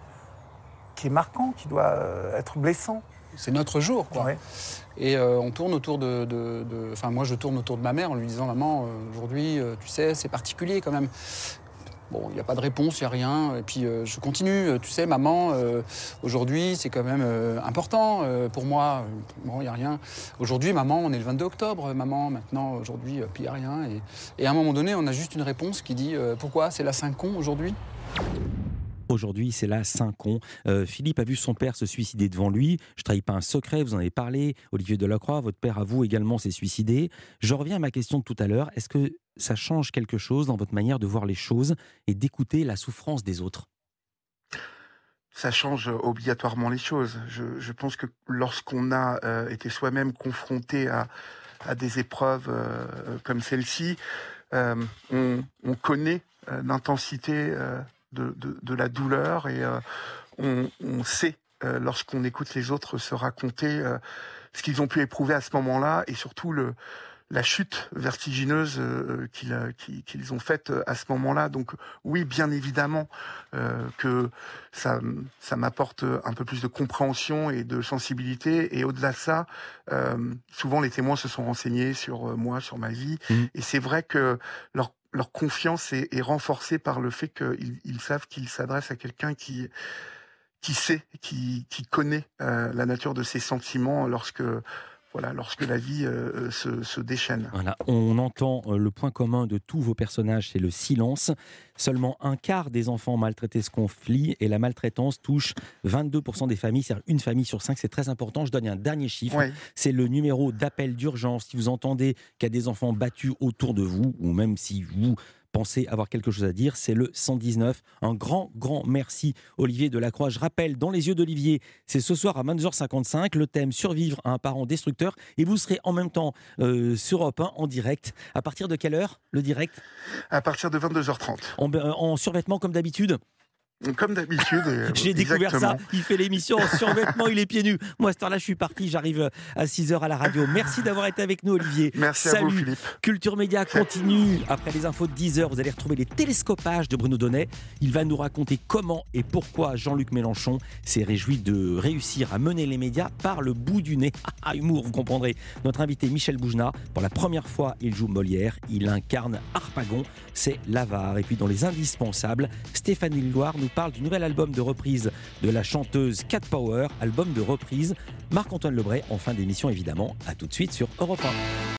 qui est marquant, qui doit être blessant. C'est notre jour, quoi. Ouais. Et euh, on tourne autour de, de, de... Enfin, moi, je tourne autour de ma mère en lui disant « Maman, euh, aujourd'hui, euh, tu sais, c'est particulier quand même. » Bon, il n'y a pas de réponse, il n'y a rien. Et puis, euh, je continue. Tu sais, maman, euh, aujourd'hui, c'est quand même euh, important euh, pour moi. Bon, il n'y a rien. Aujourd'hui, maman, on est le vingt-deux octobre, maman. Maintenant, aujourd'hui, euh, puis il n'y a rien. Et, et à un moment donné, on a juste une réponse qui dit euh, « Pourquoi ? C'est la Saint-Con aujourd'hui ?» Aujourd'hui, c'est la Saint-Con. Euh, Philippe a vu son père se suicider devant lui. Je ne trahis pas un secret, vous en avez parlé. Olivier Delacroix, votre père à vous également s'est suicidé. Je reviens à ma question de tout à l'heure. Est-ce que ça change quelque chose dans votre manière de voir les choses et d'écouter la souffrance des autres ? Ça change obligatoirement les choses. Je, je pense que lorsqu'on a euh, été soi-même confronté à, à des épreuves euh, comme celle-ci, euh, on, on connaît euh, l'intensité euh, De, de, de la douleur, et euh, on, on sait euh, lorsqu'on écoute les autres se raconter euh, ce qu'ils ont pu éprouver à ce moment-là, et surtout le, la chute vertigineuse euh, qu'ils, qu'ils, qu'ils ont faite à ce moment-là. Donc oui, bien évidemment euh, que ça, ça m'apporte un peu plus de compréhension et de sensibilité, et au-delà de ça, euh, souvent les témoins se sont renseignés sur moi, sur ma vie, mmh. et c'est vrai que leur leur confiance est, est renforcée par le fait qu'ils ils savent qu'ils s'adressent à quelqu'un qui, qui sait, qui, qui connaît euh, la nature de ses sentiments lorsque, voilà, lorsque la vie euh, se, se déchaîne. Voilà, on entend euh, le point commun de tous vos personnages, c'est le silence. Seulement un quart des enfants maltraités se confient et la maltraitance touche vingt-deux pour cent des familles, c'est-à-dire une famille sur cinq, c'est très important. Je donne un dernier chiffre, Oui. c'est le numéro d'appel d'urgence. Si vous entendez qu'il y a des enfants battus autour de vous, ou même si vous pensez avoir quelque chose à dire, c'est le cent dix-neuf. Un grand, grand merci Olivier Delacroix. Je rappelle, Dans les yeux d'Olivier, c'est ce soir à vingt-deux heures cinquante-cinq, le thème survivre à un parent destructeur, et vous serez en même temps euh, sur Europe un en direct. À partir de quelle heure, le direct ? À partir de vingt-deux heures trente. En, en survêtement comme d'habitude ? Comme d'habitude. Euh, J'ai découvert exactement. ça. Il fait l'émission en survêtement, il est pieds nus. Moi, à cette heure-là, je suis parti. J'arrive à six heures à la radio. Merci d'avoir été avec nous, Olivier. Merci Salut. à vous, Philippe. Culture Média continue. Après les infos de dix heures, vous allez retrouver les télescopages de Bruno Donnet. Il va nous raconter comment et pourquoi Jean-Luc Mélenchon s'est réjoui de réussir à mener les médias par le bout du nez. Ah, humour, vous comprendrez. Notre invité Michel Boujna, pour la première fois, il joue Molière. Il incarne Harpagon. C'est l'avare. Et puis dans les indispensables, Stéphanie Loire nous parle du nouvel album de reprise de la chanteuse Cat Power, album de reprise. Marc-Antoine Lebray en fin d'émission évidemment. À tout de suite sur Europe un.